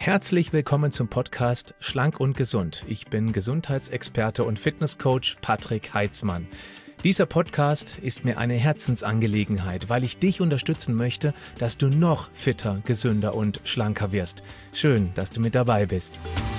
Herzlich willkommen zum Podcast Schlank und Gesund. Ich bin Gesundheitsexperte und Fitnesscoach Patrick Heitzmann. Dieser Podcast ist mir eine Herzensangelegenheit, weil ich dich unterstützen möchte, dass du noch fitter, gesünder und schlanker wirst. Schön, dass du mit dabei bist.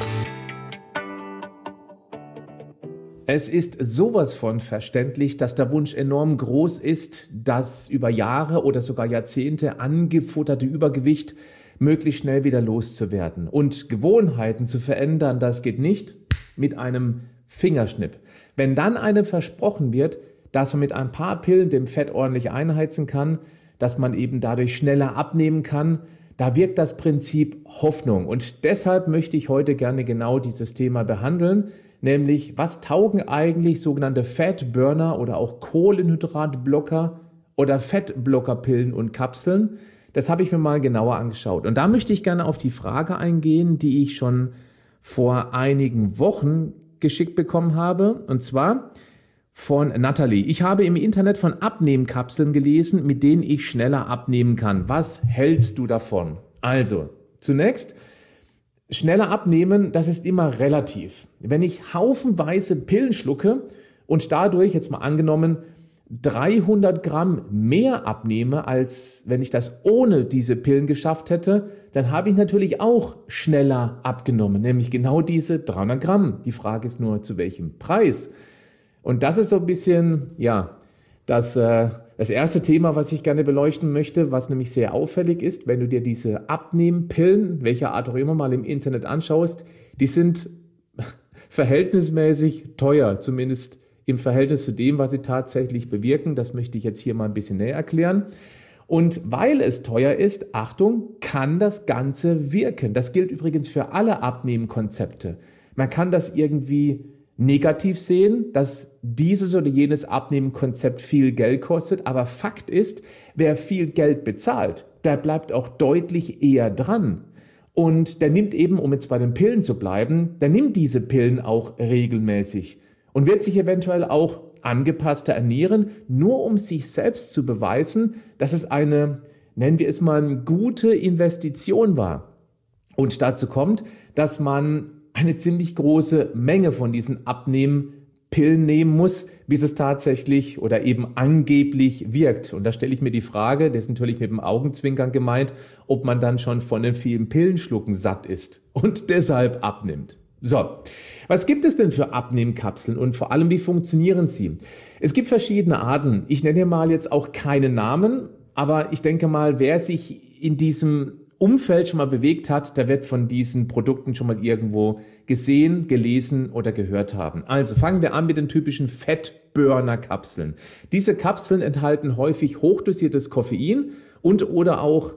Es ist sowas von verständlich, dass der Wunsch enorm groß ist, das über Jahre oder sogar Jahrzehnte angefutterte Übergewicht möglichst schnell wieder loszuwerden. Und Gewohnheiten zu verändern, das geht nicht mit einem Fingerschnipp. Wenn dann einem versprochen wird, dass man mit ein paar Pillen dem Fett ordentlich einheizen kann, dass man eben dadurch schneller abnehmen kann, da wirkt das Prinzip Hoffnung. Und deshalb möchte ich heute gerne genau dieses Thema behandeln, nämlich was taugen eigentlich sogenannte Fatburner oder auch Kohlenhydratblocker oder Fettblockerpillen und Kapseln. Das habe ich mir mal genauer angeschaut. Und da möchte ich gerne auf die Frage eingehen, die ich schon vor einigen Wochen geschickt bekommen habe. Und zwar von Natalie. Ich habe im Internet von Abnehmkapseln gelesen, mit denen ich schneller abnehmen kann. Was hältst du davon? Also, zunächst, schneller abnehmen, das ist immer relativ. Wenn ich haufenweise Pillen schlucke und dadurch, jetzt mal angenommen, 300 Gramm mehr abnehme, als wenn ich das ohne diese Pillen geschafft hätte, dann habe ich natürlich auch schneller abgenommen, nämlich genau diese 300 Gramm. Die Frage ist nur, zu welchem Preis? Und das ist so ein bisschen, das erste Thema, was ich gerne beleuchten möchte, was nämlich sehr auffällig ist, wenn du dir diese Abnehmpillen, welcher Art auch immer, mal im Internet anschaust, die sind verhältnismäßig teuer, zumindest im Verhältnis zu dem, was sie tatsächlich bewirken. Das möchte ich jetzt hier mal ein bisschen näher erklären. Und weil es teuer ist, Achtung, kann das Ganze wirken. Das gilt übrigens für alle Abnehmkonzepte. Man kann das irgendwie negativ sehen, dass dieses oder jenes Abnehmkonzept viel Geld kostet. Aber Fakt ist, wer viel Geld bezahlt, der bleibt auch deutlich eher dran. Und der nimmt eben, um jetzt bei den Pillen zu bleiben, der nimmt diese Pillen auch regelmäßig und wird sich eventuell auch angepasster ernähren, nur um sich selbst zu beweisen, dass es eine, nennen wir es mal, eine gute Investition war. Und dazu kommt, dass man eine ziemlich große Menge von diesen Abnehmpillen nehmen muss, bis es tatsächlich oder eben angeblich wirkt. Und da stelle ich mir die Frage, das ist natürlich mit dem Augenzwinkern gemeint, ob man dann schon von den vielen Pillenschlucken satt ist und deshalb abnimmt. So, was gibt es denn für Abnehmkapseln und vor allem, wie funktionieren sie? Es gibt verschiedene Arten. Ich nenne hier mal jetzt auch keine Namen, aber ich denke mal, wer sich in diesem Umfeld schon mal bewegt hat, der wird von diesen Produkten schon mal irgendwo gesehen, gelesen oder gehört haben. Also fangen wir an mit den typischen Fettburner-Kapseln. Diese Kapseln enthalten häufig hochdosiertes Koffein und oder auch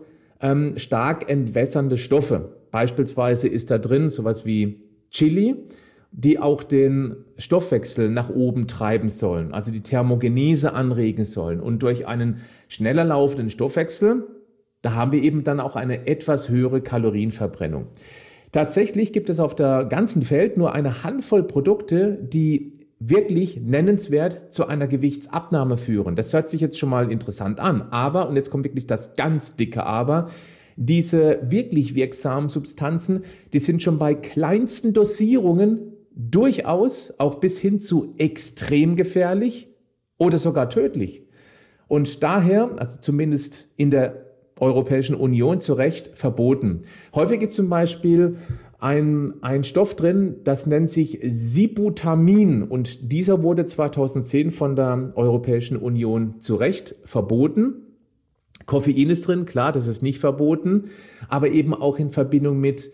stark entwässernde Stoffe. Beispielsweise ist da drin sowas wie Chili, die auch den Stoffwechsel nach oben treiben sollen, also die Thermogenese anregen sollen. Und durch einen schneller laufenden Stoffwechsel, da haben wir eben dann auch eine etwas höhere Kalorienverbrennung. Tatsächlich gibt es auf der ganzen Welt nur eine Handvoll Produkte, die wirklich nennenswert zu einer Gewichtsabnahme führen. Das hört sich jetzt schon mal interessant an, aber, und jetzt kommt wirklich das ganz dicke Aber, diese wirklich wirksamen Substanzen, die sind schon bei kleinsten Dosierungen durchaus auch bis hin zu extrem gefährlich oder sogar tödlich. Und daher, also zumindest in der Europäischen Union zu Recht verboten. Häufig ist zum Beispiel ein Stoff drin, das nennt sich Sibutamin und dieser wurde 2010 von der Europäischen Union zu Recht verboten. Koffein ist drin, klar, das ist nicht verboten, aber eben auch in Verbindung mit,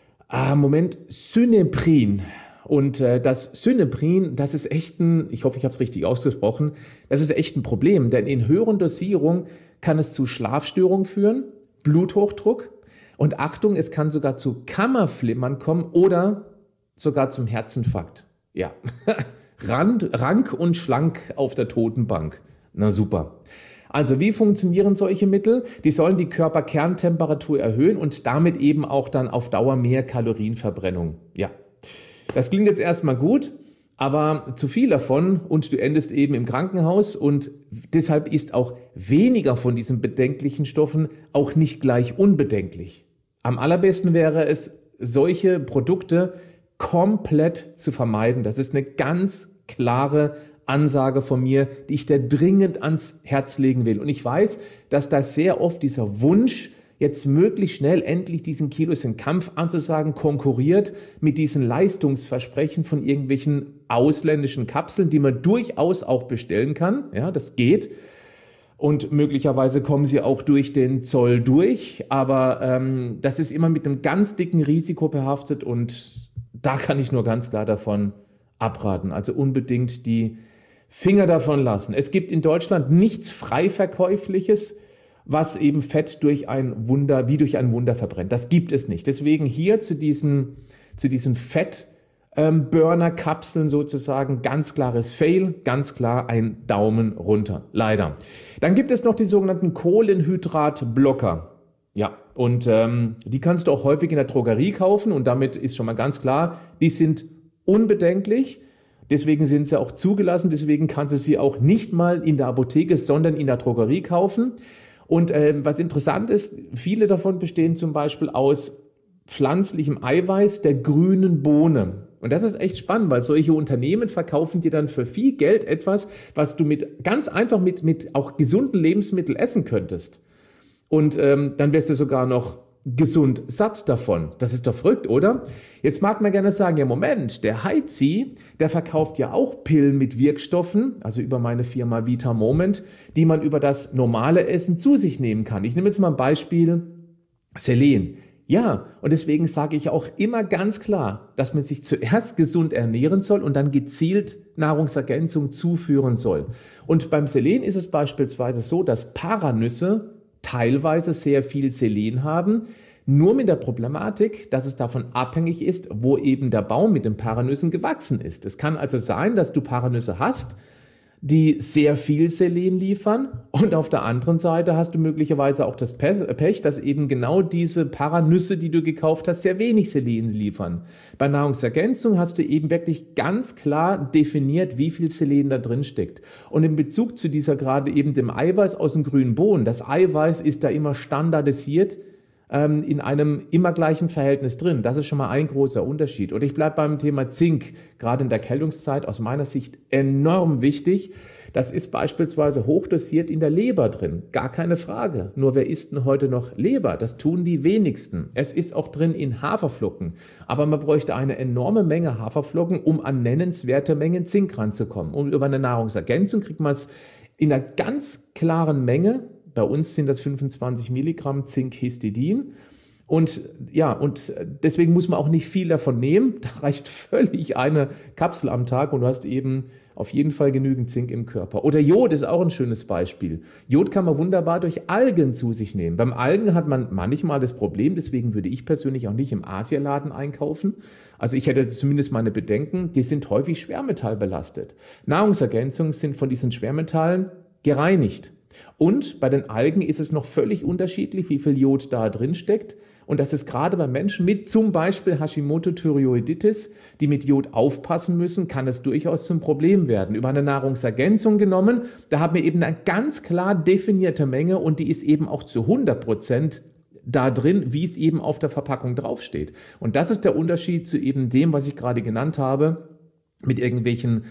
Syneprin. Und das Syneprin, das ist echt ich hoffe, ich habe es richtig ausgesprochen, das ist echt ein Problem, denn in höheren Dosierungen kann es zu Schlafstörungen führen, Bluthochdruck und Achtung, es kann sogar zu Kammerflimmern kommen oder sogar zum Herzinfarkt. Ja, rank und schlank auf der Totenbank. Na super. Also wie funktionieren solche Mittel? Die sollen die Körperkerntemperatur erhöhen und damit eben auch dann auf Dauer mehr Kalorienverbrennung. Ja, das klingt jetzt erstmal gut, aber zu viel davon und du endest eben im Krankenhaus und deshalb ist auch weniger von diesen bedenklichen Stoffen auch nicht gleich unbedenklich. Am allerbesten wäre es, solche Produkte komplett zu vermeiden. Das ist eine ganz klare Ansage von mir, die ich dir dringend ans Herz legen will. Und ich weiß, dass da sehr oft dieser Wunsch, jetzt möglichst schnell endlich diesen Kilos in Kampf anzusagen, konkurriert mit diesen Leistungsversprechen von irgendwelchen ausländischen Kapseln, die man durchaus auch bestellen kann. Ja, das geht. Und möglicherweise kommen sie auch durch den Zoll durch. Aber das ist immer mit einem ganz dicken Risiko behaftet und da kann ich nur ganz klar davon abraten. Also unbedingt die Finger davon lassen. Es gibt in Deutschland nichts Freiverkäufliches, was eben Fett wie durch ein Wunder verbrennt. Das gibt es nicht. Deswegen hier zu diesen Fett-Burner-Kapseln sozusagen ganz klares Fail, ganz klar ein Daumen runter. Leider. Dann gibt es noch die sogenannten Kohlenhydratblocker. Ja, und die kannst du auch häufig in der Drogerie kaufen und damit ist schon mal ganz klar, die sind unbedenklich. Deswegen sind sie auch zugelassen, deswegen kannst du sie auch nicht mal in der Apotheke, sondern in der Drogerie kaufen. Und was interessant ist, viele davon bestehen zum Beispiel aus pflanzlichem Eiweiß der grünen Bohne. Und das ist echt spannend, weil solche Unternehmen verkaufen dir dann für viel Geld etwas, was du ganz einfach mit auch gesunden Lebensmitteln essen könntest. Und dann wirst du sogar noch gesund satt davon. Das ist doch verrückt, oder? Jetzt mag man gerne sagen, ja Moment, der Heizi, der verkauft ja auch Pillen mit Wirkstoffen, also über meine Firma Vita Moment, die man über das normale Essen zu sich nehmen kann. Ich nehme jetzt mal ein Beispiel, Selen. Ja, und deswegen sage ich auch immer ganz klar, dass man sich zuerst gesund ernähren soll und dann gezielt Nahrungsergänzung zuführen soll. Und beim Selen ist es beispielsweise so, dass Paranüsse teilweise sehr viel Selen haben, nur mit der Problematik, dass es davon abhängig ist, wo eben der Baum mit den Paranüssen gewachsen ist. Es kann also sein, dass du Paranüsse hast, die sehr viel Selen liefern und auf der anderen Seite hast du möglicherweise auch das Pech, dass eben genau diese Paranüsse, die du gekauft hast, sehr wenig Selen liefern. Bei Nahrungsergänzung hast du eben wirklich ganz klar definiert, wie viel Selen da drin steckt. Und in Bezug zu dieser gerade eben dem Eiweiß aus dem grünen Bohnen, das Eiweiß ist da immer standardisiert in einem immer gleichen Verhältnis drin. Das ist schon mal ein großer Unterschied. Und ich bleibe beim Thema Zink, gerade in der Erkältungszeit aus meiner Sicht enorm wichtig. Das ist beispielsweise hochdosiert in der Leber drin, gar keine Frage. Nur wer isst denn heute noch Leber? Das tun die wenigsten. Es ist auch drin in Haferflocken. Aber man bräuchte eine enorme Menge Haferflocken, um an nennenswerte Mengen Zink ranzukommen. Und über eine Nahrungsergänzung kriegt man es in einer ganz klaren Menge. Bei uns sind das 25 Milligramm Zinkhistidin. Und ja, und deswegen muss man auch nicht viel davon nehmen. Da reicht völlig eine Kapsel am Tag und du hast eben auf jeden Fall genügend Zink im Körper. Oder Jod ist auch ein schönes Beispiel. Jod kann man wunderbar durch Algen zu sich nehmen. Beim Algen hat man manchmal das Problem, deswegen würde ich persönlich auch nicht im Asialaden einkaufen. Also ich hätte zumindest meine Bedenken, die sind häufig schwermetallbelastet. Nahrungsergänzungen sind von diesen Schwermetallen gereinigt. Und bei den Algen ist es noch völlig unterschiedlich, wie viel Jod da drin steckt. Und das ist gerade bei Menschen mit zum Beispiel Hashimoto-Thyreoiditis, die mit Jod aufpassen müssen, kann es durchaus zum Problem werden. Über eine Nahrungsergänzung genommen, da haben wir eben eine ganz klar definierte Menge und die ist eben auch zu 100% da drin, wie es eben auf der Verpackung draufsteht. Und das ist der Unterschied zu eben dem, was ich gerade genannt habe, mit irgendwelchen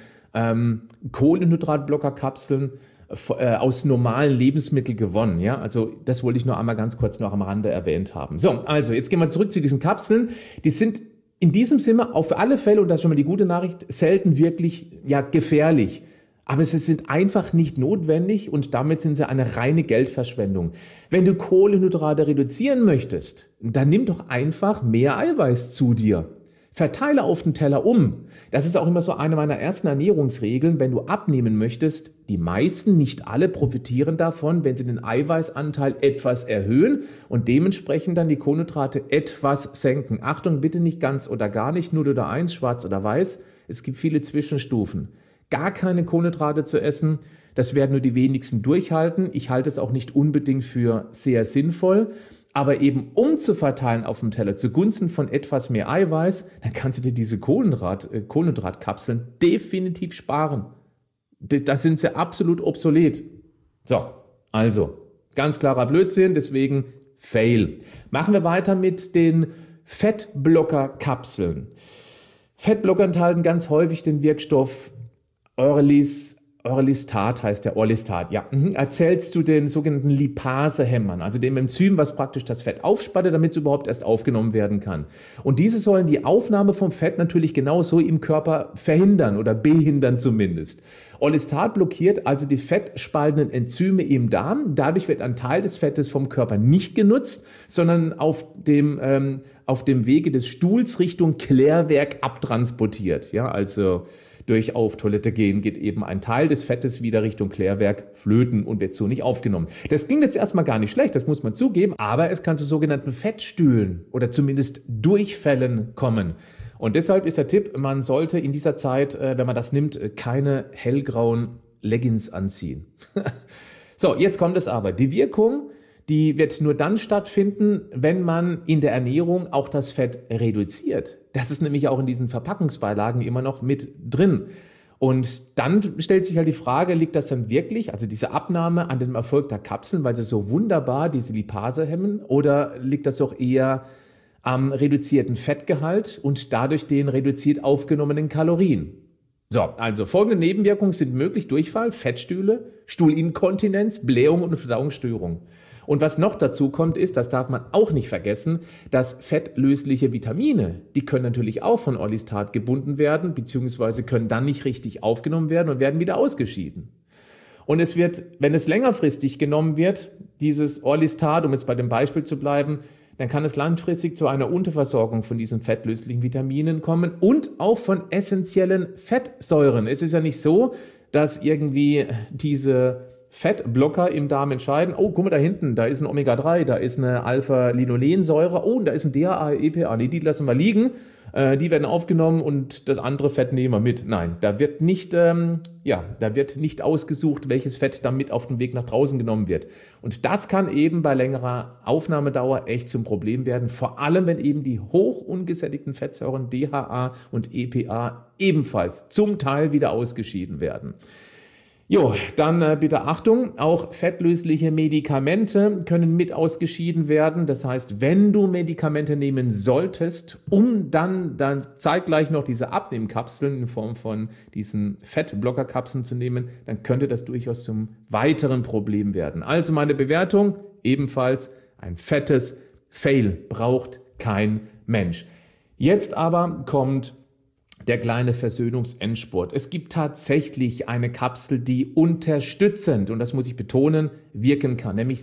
Kohlenhydratblockerkapseln aus normalen Lebensmitteln gewonnen. Ja? Also das wollte ich nur einmal ganz kurz noch am Rande erwähnt haben. So, also jetzt gehen wir zurück zu diesen Kapseln. Die sind in diesem Sinne auf alle Fälle, und das ist schon mal die gute Nachricht, selten wirklich gefährlich. Aber sie sind einfach nicht notwendig und damit sind sie eine reine Geldverschwendung. Wenn du Kohlenhydrate reduzieren möchtest, dann nimm doch einfach mehr Eiweiß zu dir. Verteile auf den Teller um. Das ist auch immer so eine meiner ersten Ernährungsregeln, wenn du abnehmen möchtest. Die meisten, nicht alle, profitieren davon, wenn sie den Eiweißanteil etwas erhöhen und dementsprechend dann die Kohlenhydrate etwas senken. Achtung, bitte nicht ganz oder gar nicht, 0 oder 1, schwarz oder weiß. Es gibt viele Zwischenstufen. Gar keine Kohlenhydrate zu essen, das werden nur die wenigsten durchhalten. Ich halte es auch nicht unbedingt für sehr sinnvoll. Aber eben umzuverteilen auf dem Teller zugunsten von etwas mehr Eiweiß, dann kannst du dir diese Kohlenhydratkapseln definitiv sparen. Da sind sie absolut obsolet. So, also, ganz klarer Blödsinn, deswegen Fail. Machen wir weiter mit den Fettblocker-Kapseln. Fettblocker enthalten ganz häufig den Wirkstoff Orlistat heißt der, Orlistat, ja. Erzählst du den sogenannten Lipasehämmern, also dem Enzym, was praktisch das Fett aufspaltet, damit es überhaupt erst aufgenommen werden kann. Und diese sollen die Aufnahme vom Fett natürlich genauso im Körper verhindern oder behindern zumindest. Orlistat blockiert also die fettspaltenden Enzyme im Darm. Dadurch wird ein Teil des Fettes vom Körper nicht genutzt, sondern auf dem Wege des Stuhls Richtung Klärwerk abtransportiert. Ja, also durch auf Toilette gehen geht eben ein Teil des Fettes wieder Richtung Klärwerk flöten und wird so nicht aufgenommen. Das klingt jetzt erstmal gar nicht schlecht, das muss man zugeben, aber es kann zu sogenannten Fettstühlen oder zumindest Durchfällen kommen. Und deshalb ist der Tipp, man sollte in dieser Zeit, wenn man das nimmt, keine hellgrauen Leggings anziehen. So, jetzt kommt es aber. Die Wirkung, die wird nur dann stattfinden, wenn man in der Ernährung auch das Fett reduziert. Das ist nämlich auch in diesen Verpackungsbeilagen immer noch mit drin. Und dann stellt sich halt die Frage, liegt das dann wirklich, also diese Abnahme, an dem Erfolg der Kapseln, weil sie so wunderbar diese Lipase hemmen, oder liegt das doch eher am reduzierten Fettgehalt und dadurch den reduziert aufgenommenen Kalorien? So, also folgende Nebenwirkungen sind möglich: Durchfall, Fettstühle, Stuhlinkontinenz, Blähung und Verdauungsstörung. Und was noch dazu kommt ist, das darf man auch nicht vergessen, dass fettlösliche Vitamine, die können natürlich auch von Orlistat gebunden werden, beziehungsweise können dann nicht richtig aufgenommen werden und werden wieder ausgeschieden. Und es wird, wenn es längerfristig genommen wird, dieses Orlistat, um jetzt bei dem Beispiel zu bleiben, dann kann es langfristig zu einer Unterversorgung von diesen fettlöslichen Vitaminen kommen und auch von essentiellen Fettsäuren. Es ist ja nicht so, dass irgendwie diese Fettblocker im Darm entscheiden, oh, guck mal da hinten, da ist ein Omega-3, da ist eine Alpha-Linolensäure, oh, und da ist ein DHA, EPA, nee, die lassen wir liegen, die werden aufgenommen und das andere Fett nehmen wir mit. Nein, da wird nicht ausgesucht, welches Fett dann mit auf den Weg nach draußen genommen wird. Und das kann eben bei längerer Aufnahmedauer echt zum Problem werden, vor allem wenn eben die hoch ungesättigten Fettsäuren DHA und EPA ebenfalls zum Teil wieder ausgeschieden werden. Jo, dann bitte Achtung, auch fettlösliche Medikamente können mit ausgeschieden werden. Das heißt, wenn du Medikamente nehmen solltest, um dann zeitgleich noch diese Abnehmkapseln in Form von diesen Fettblockerkapseln zu nehmen, dann könnte das durchaus zum weiteren Problem werden. Also meine Bewertung, ebenfalls ein fettes Fail, braucht kein Mensch. Jetzt aber kommt der kleine Versöhnungsendspurt. Es gibt tatsächlich eine Kapsel, die unterstützend, und das muss ich betonen, wirken kann, nämlich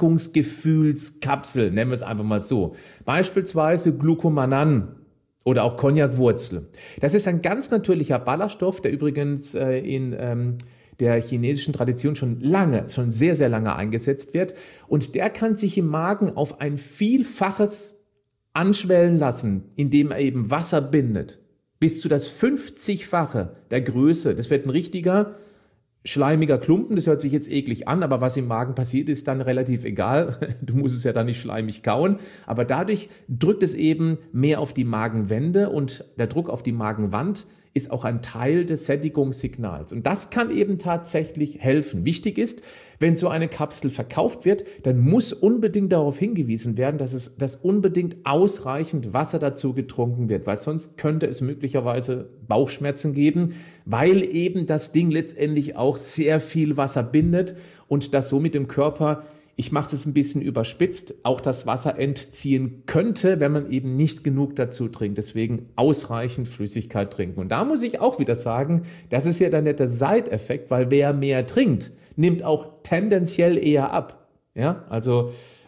Sättigungsgefühlskapsel, nennen wir es einfach mal so. Beispielsweise Glucomannan oder auch Cognac-Wurzel. Das ist ein ganz natürlicher Ballaststoff, der übrigens in der chinesischen Tradition schon sehr, sehr lange eingesetzt wird. Und der kann sich im Magen auf ein Vielfaches anschwellen lassen, indem er eben Wasser bindet. Bis zu das 50-fache der Größe. Das wird ein richtiger, schleimiger Klumpen. Das hört sich jetzt eklig an, aber was im Magen passiert, ist dann relativ egal. Du musst es ja dann nicht schleimig kauen. Aber dadurch drückt es eben mehr auf die Magenwände und der Druck auf die Magenwand ist auch ein Teil des Sättigungssignals. Und das kann eben tatsächlich helfen. Wichtig ist, wenn so eine Kapsel verkauft wird, dann muss unbedingt darauf hingewiesen werden, dass unbedingt ausreichend Wasser dazu getrunken wird, weil sonst könnte es möglicherweise Bauchschmerzen geben, weil eben das Ding letztendlich auch sehr viel Wasser bindet und das somit dem Körper, ich mache es ein bisschen überspitzt, auch das Wasser entziehen könnte, wenn man eben nicht genug dazu trinkt. Deswegen ausreichend Flüssigkeit trinken. Und da muss ich auch wieder sagen, das ist ja der nette Side-Effekt, weil wer mehr trinkt, nimmt auch tendenziell eher ab. Ja, also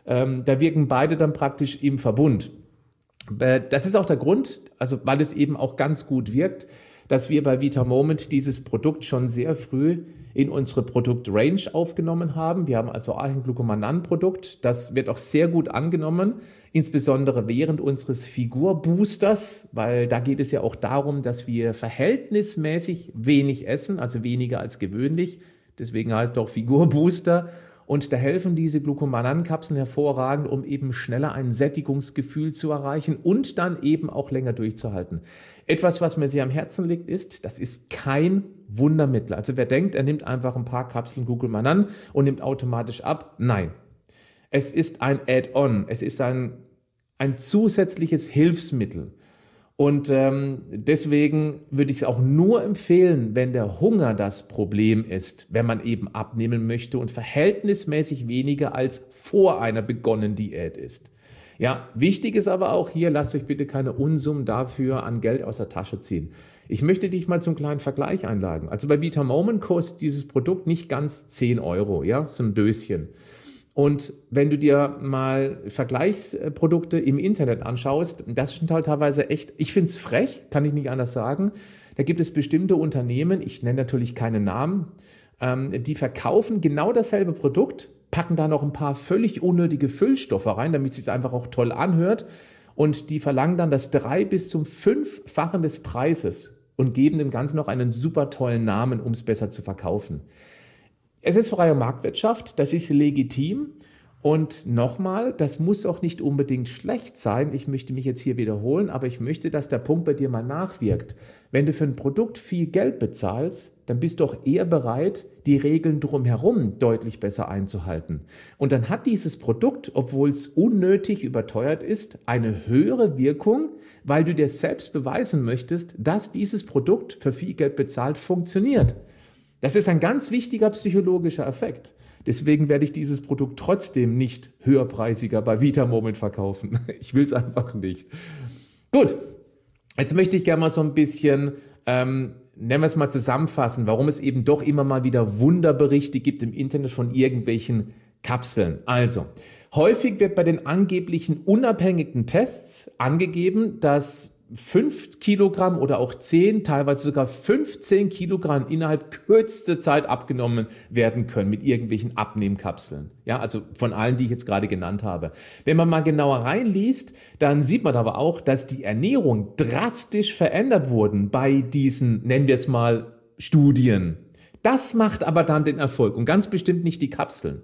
da wirken beide dann praktisch im Verbund. Das ist auch der Grund, also weil es eben auch ganz gut wirkt, dass wir bei VitaMoment dieses Produkt schon sehr früh in unsere Produktrange aufgenommen haben. Wir haben also ein Glucomannan-Produkt, das wird auch sehr gut angenommen, insbesondere während unseres Figurboosters, weil da geht es ja auch darum, dass wir verhältnismäßig wenig essen, also weniger als gewöhnlich. Deswegen heißt es auch Figurbooster. Und da helfen diese Glucomannan-Kapseln hervorragend, um eben schneller ein Sättigungsgefühl zu erreichen und dann eben auch länger durchzuhalten. Etwas, was mir sehr am Herzen liegt, das ist kein Wundermittel. Also wer denkt, er nimmt einfach ein paar Kapseln Glucomannan und nimmt automatisch ab, nein. Es ist ein Add-on, es ist ein ein zusätzliches Hilfsmittel. Und deswegen würde ich es auch nur empfehlen, wenn der Hunger das Problem ist, wenn man eben abnehmen möchte und verhältnismäßig weniger als vor einer begonnenen Diät ist. Ja, wichtig ist aber auch hier, lasst euch bitte keine Unsummen dafür an Geld aus der Tasche ziehen. Ich möchte dich mal zum kleinen Vergleich einladen. Also bei Vitamoment kostet dieses Produkt nicht ganz 10 Euro, ja, so ein Döschen. Und wenn du dir mal Vergleichsprodukte im Internet anschaust, das sind halt teilweise echt, ich finde es frech, kann ich nicht anders sagen. Da gibt es bestimmte Unternehmen, ich nenne natürlich keine Namen, die verkaufen genau dasselbe Produkt, packen da noch ein paar völlig unnötige Füllstoffe rein, damit es sich einfach auch toll anhört. Und die verlangen dann das 3- bis zum 5-fachen des Preises und geben dem Ganzen noch einen super tollen Namen, um es besser zu verkaufen. Es ist freie Marktwirtschaft, das ist legitim und nochmal, das muss auch nicht unbedingt schlecht sein. Ich möchte mich jetzt hier wiederholen, aber ich möchte, dass der Punkt bei dir mal nachwirkt. Wenn du für ein Produkt viel Geld bezahlst, dann bist du auch eher bereit, die Regeln drumherum deutlich besser einzuhalten. Und dann hat dieses Produkt, obwohl es unnötig überteuert ist, eine höhere Wirkung, weil du dir selbst beweisen möchtest, dass dieses Produkt für viel Geld bezahlt funktioniert. Das ist ein ganz wichtiger psychologischer Effekt. Deswegen werde ich dieses Produkt trotzdem nicht höherpreisiger bei Vitamoment verkaufen. Ich will es einfach nicht. Gut, jetzt möchte ich gerne mal so ein bisschen, nennen wir es mal zusammenfassen, warum es eben doch immer mal wieder Wunderberichte gibt im Internet von irgendwelchen Kapseln. Also, häufig wird bei den angeblichen unabhängigen Tests angegeben, dass 5 Kilogramm oder auch 10, teilweise sogar 15 Kilogramm innerhalb kürzester Zeit abgenommen werden können mit irgendwelchen Abnehmkapseln. Ja, also von allen, die ich jetzt gerade genannt habe. Wenn man mal genauer reinliest, dann sieht man aber auch, dass die Ernährung drastisch verändert wurden bei diesen, nennen wir es mal, Studien. Das macht aber dann den Erfolg und ganz bestimmt nicht die Kapseln.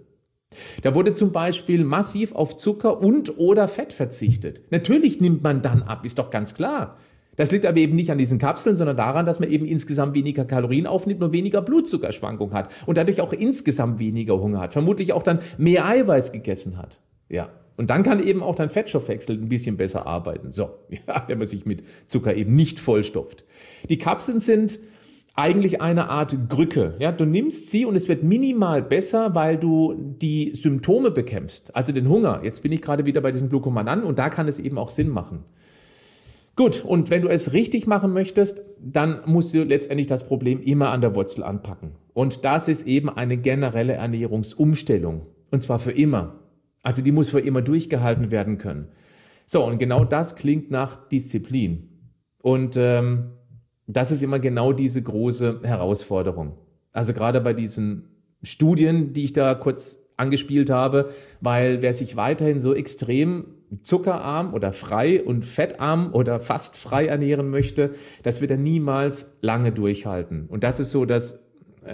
Da wurde zum Beispiel massiv auf Zucker und oder Fett verzichtet. Natürlich nimmt man dann ab, ist doch ganz klar. Das liegt aber eben nicht an diesen Kapseln, sondern daran, dass man eben insgesamt weniger Kalorien aufnimmt und weniger Blutzuckerschwankungen hat und dadurch auch insgesamt weniger Hunger hat. Vermutlich auch dann mehr Eiweiß gegessen hat. Ja. Und dann kann eben auch dein Fettstoffwechsel ein bisschen besser arbeiten. So, ja, wenn man sich mit Zucker eben nicht vollstopft. Die Kapseln sind eigentlich eine Art Krücke. Ja, du nimmst sie und es wird minimal besser, weil du die Symptome bekämpfst, also den Hunger. Jetzt bin ich gerade wieder bei diesem Glucomannan und da kann es eben auch Sinn machen. Gut, und wenn du es richtig machen möchtest, dann musst du letztendlich das Problem immer an der Wurzel anpacken. Und das ist eben eine generelle Ernährungsumstellung. Und zwar für immer. Also die muss für immer durchgehalten werden können. So, und genau das klingt nach Disziplin. Und das ist immer genau diese große Herausforderung. Also gerade bei diesen Studien, die ich da kurz angespielt habe, weil wer sich weiterhin so extrem zuckerarm oder frei und fettarm oder fast frei ernähren möchte, das wird er niemals lange durchhalten. Und das ist so, dass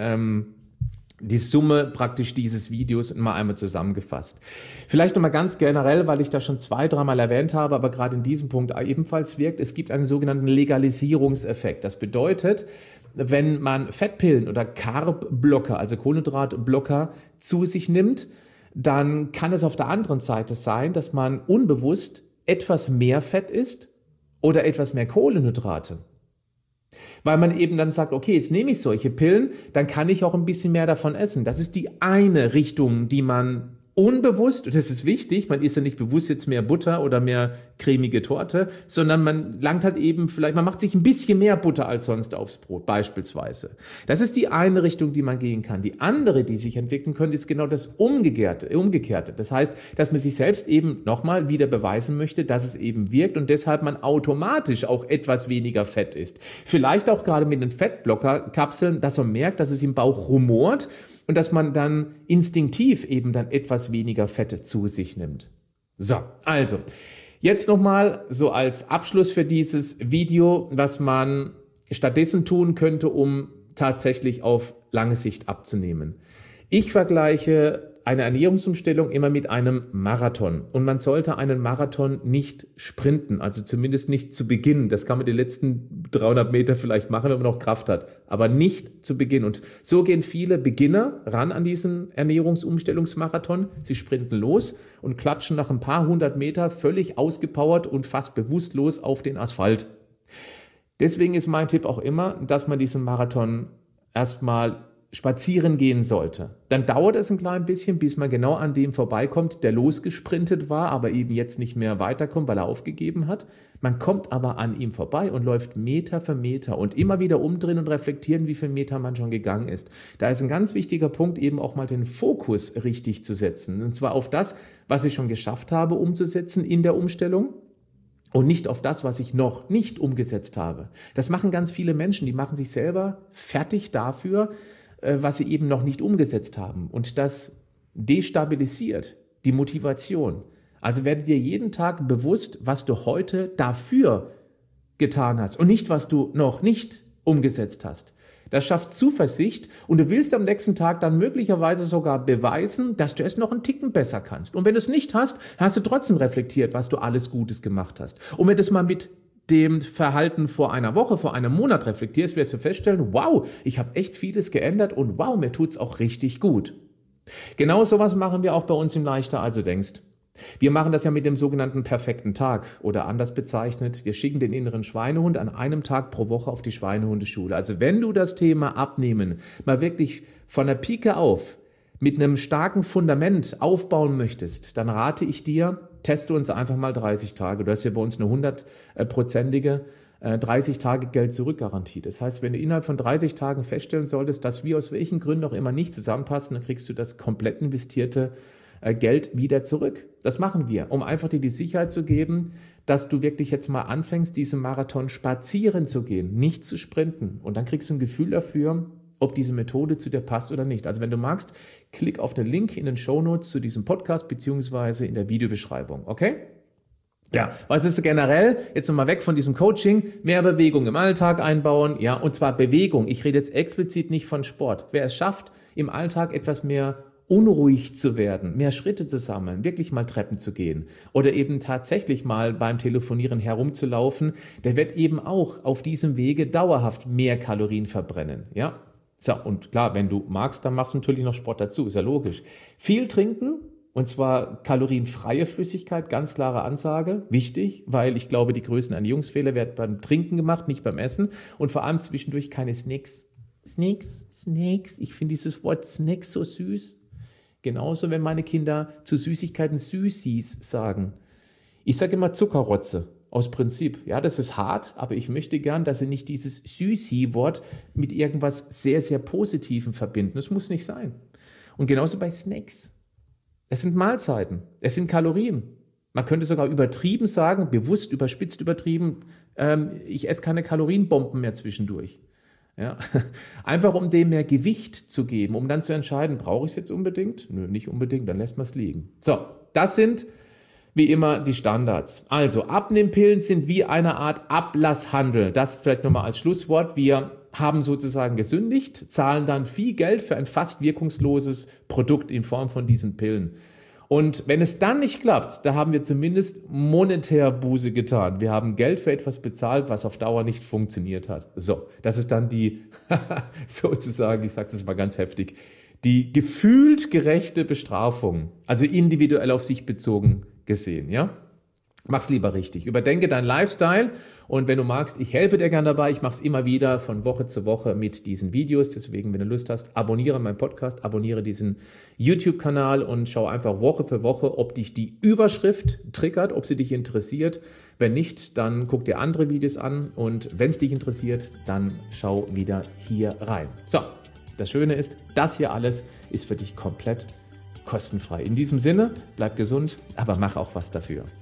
die Summe praktisch dieses Videos mal einmal zusammengefasst. Vielleicht nochmal ganz generell, weil ich das schon 2-3 Mal erwähnt habe, aber gerade in diesem Punkt ebenfalls wirkt, es gibt einen sogenannten Legalisierungseffekt. Das bedeutet, wenn man Fettpillen oder Carb-Blocker, also Kohlenhydratblocker zu sich nimmt, dann kann es auf der anderen Seite sein, dass man unbewusst etwas mehr Fett isst oder etwas mehr Kohlenhydrate. Weil man eben dann sagt, okay, jetzt nehme ich solche Pillen, dann kann ich auch ein bisschen mehr davon essen. Das ist die eine Richtung, die man unbewusst, und das ist wichtig, man isst ja nicht bewusst jetzt mehr Butter oder mehr cremige Torte, sondern man langt halt eben vielleicht, man macht sich ein bisschen mehr Butter als sonst aufs Brot, beispielsweise. Das ist die eine Richtung, die man gehen kann. Die andere, die sich entwickeln könnte, ist genau das Umgekehrte. Das heißt, dass man sich selbst eben nochmal wieder beweisen möchte, dass es eben wirkt und deshalb man automatisch auch etwas weniger Fett isst. Vielleicht auch gerade mit den Fettblockerkapseln, dass man merkt, dass es im Bauch rumort, und dass man dann instinktiv eben dann etwas weniger Fette zu sich nimmt. So, also, jetzt nochmal so als Abschluss für dieses Video, was man stattdessen tun könnte, um tatsächlich auf lange Sicht abzunehmen. Ich vergleiche eine Ernährungsumstellung immer mit einem Marathon. Und man sollte einen Marathon nicht sprinten, also zumindest nicht zu Beginn. Das kann man die letzten 300 Meter vielleicht machen, wenn man noch Kraft hat, aber nicht zu Beginn. Und so gehen viele Beginner ran an diesen Ernährungsumstellungsmarathon. Sie sprinten los und klatschen nach ein paar hundert Meter völlig ausgepowert und fast bewusstlos auf den Asphalt. Deswegen ist mein Tipp auch immer, dass man diesen Marathon erstmal spazieren gehen sollte. Dann dauert es ein klein bisschen, bis man genau an dem vorbeikommt, der losgesprintet war, aber eben jetzt nicht mehr weiterkommt, weil er aufgegeben hat. Man kommt aber an ihm vorbei und läuft Meter für Meter und immer wieder umdrehen und reflektieren, wie viele Meter man schon gegangen ist. Da ist ein ganz wichtiger Punkt, eben auch mal den Fokus richtig zu setzen. Und zwar auf das, was ich schon geschafft habe, umzusetzen in der Umstellung. Und nicht auf das, was ich noch nicht umgesetzt habe. Das machen ganz viele Menschen, die machen sich selber fertig dafür, was sie eben noch nicht umgesetzt haben. Und das destabilisiert die Motivation. Also werde dir jeden Tag bewusst, was du heute dafür getan hast und nicht, was du noch nicht umgesetzt hast. Das schafft Zuversicht und du willst am nächsten Tag dann möglicherweise sogar beweisen, dass du es noch einen Ticken besser kannst. Und wenn du es nicht hast, hast du trotzdem reflektiert, was du alles Gutes gemacht hast. Und wenn du es mal mit dem Verhalten vor einer Woche, vor einem Monat reflektierst, wirst du feststellen, wow, ich habe echt vieles geändert und wow, mir tut's auch richtig gut. Genau sowas machen wir auch bei uns im Leichter als du denkst. Wir machen das ja mit dem sogenannten perfekten Tag oder anders bezeichnet, wir schicken den inneren Schweinehund an einem Tag pro Woche auf die Schweinehundeschule. Also wenn du das Thema Abnehmen mal wirklich von der Pike auf mit einem starken Fundament aufbauen möchtest, dann rate ich dir, teste uns einfach mal 30 Tage. Du hast ja bei uns eine 100-prozentige 30 Tage Geld-Zurück-Garantie. Das heißt, wenn du innerhalb von 30 Tagen feststellen solltest, dass wir aus welchen Gründen auch immer nicht zusammenpassen, dann kriegst du das komplett investierte Geld wieder zurück. Das machen wir, um einfach dir die Sicherheit zu geben, dass du wirklich jetzt mal anfängst, diesen Marathon spazieren zu gehen, nicht zu sprinten. Und dann kriegst du ein Gefühl dafür, ob diese Methode zu dir passt oder nicht. Also wenn du magst, klick auf den Link in den Shownotes zu diesem Podcast beziehungsweise in der Videobeschreibung, okay? Ja, was ist generell, jetzt nochmal weg von diesem Coaching, mehr Bewegung im Alltag einbauen, ja, und zwar Bewegung. Ich rede jetzt explizit nicht von Sport. Wer es schafft, im Alltag etwas mehr unruhig zu werden, mehr Schritte zu sammeln, wirklich mal Treppen zu gehen oder eben tatsächlich mal beim Telefonieren herumzulaufen, der wird eben auch auf diesem Wege dauerhaft mehr Kalorien verbrennen, ja. So, und klar, wenn du magst, dann machst du natürlich noch Sport dazu, ist ja logisch. Viel trinken, und zwar kalorienfreie Flüssigkeit, ganz klare Ansage, wichtig, weil ich glaube, die größten Ernährungsfehler werden beim Trinken gemacht, nicht beim Essen und vor allem zwischendurch keine Snacks. Snacks, ich finde dieses Wort Snacks so süß. Genauso, wenn meine Kinder zu Süßigkeiten Süßis sagen. Ich sage immer Zuckerrotze, aus Prinzip. Ja, das ist hart, aber ich möchte gern, dass sie nicht dieses Süßi-Wort mit irgendwas sehr, sehr Positivem verbinden. Das muss nicht sein. Und genauso bei Snacks. Es sind Mahlzeiten, es sind Kalorien. Man könnte sogar übertrieben sagen, bewusst überspitzt übertrieben, ich esse keine Kalorienbomben mehr zwischendurch. Ja, einfach um dem mehr Gewicht zu geben, um dann zu entscheiden, brauche ich es jetzt unbedingt? Nö, nicht unbedingt, dann lässt man es liegen. So, das sind wie immer die Standards. Also Abnehmpillen sind wie eine Art Ablasshandel. Das vielleicht nochmal als Schlusswort. Wir haben sozusagen gesündigt, zahlen dann viel Geld für ein fast wirkungsloses Produkt in Form von diesen Pillen. Und wenn es dann nicht klappt, da haben wir zumindest monetär Buße getan. Wir haben Geld für etwas bezahlt, was auf Dauer nicht funktioniert hat. So, das ist dann die, sozusagen, ich sage es mal ganz heftig, die gefühlt gerechte Bestrafung, also individuell auf sich bezogen gesehen, ja? Mach's lieber richtig. Überdenke deinen Lifestyle und wenn du magst, ich helfe dir gerne dabei. Ich mache es immer wieder von Woche zu Woche mit diesen Videos. Deswegen, wenn du Lust hast, abonniere meinen Podcast, abonniere diesen YouTube-Kanal und schau einfach Woche für Woche, ob dich die Überschrift triggert, ob sie dich interessiert. Wenn nicht, dann guck dir andere Videos an und wenn es dich interessiert, dann schau wieder hier rein. So, das Schöne ist, das hier alles ist für dich komplett kostenfrei. In diesem Sinne, bleib gesund, aber mach auch was dafür.